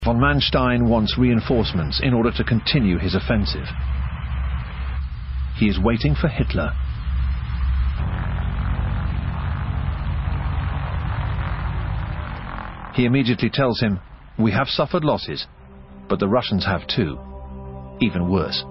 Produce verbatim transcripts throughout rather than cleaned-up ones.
Von Manstein wants reinforcements in order to continue his offensive. He is waiting for Hitler. He immediately tells him, "We have suffered losses, but the Russians have too, even worse."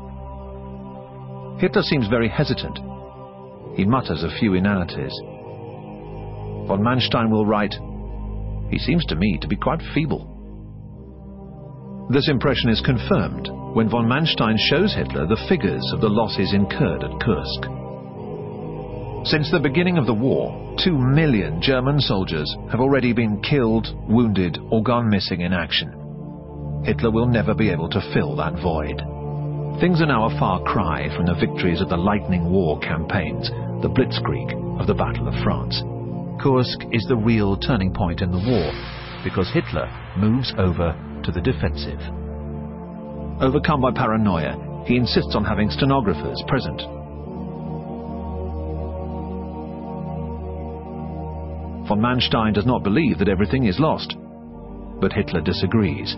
Hitler seems very hesitant. He mutters a few inanities. Von Manstein will write, "He seems to me to be quite feeble." This impression is confirmed when von Manstein shows Hitler the figures of the losses incurred at Kursk. Since the beginning of the war, two million German soldiers have already been killed, wounded, or gone missing in action. Hitler will never be able to fill that void. Things are now a far cry from the victories of the Lightning War campaigns, the Blitzkrieg of the Battle of France. Kursk is the real turning point in the war, because Hitler moves over to the defensive. Overcome by paranoia, he insists on having stenographers present. Von Manstein does not believe that everything is lost, but Hitler disagrees.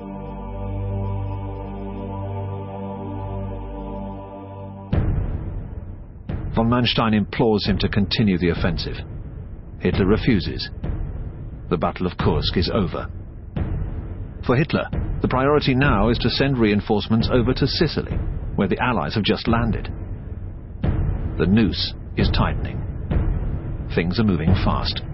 Von Manstein implores him to continue the offensive. Hitler refuses. The Battle of Kursk is over. For Hitler, the priority now is to send reinforcements over to Sicily, where the Allies have just landed. The noose is tightening. Things are moving fast.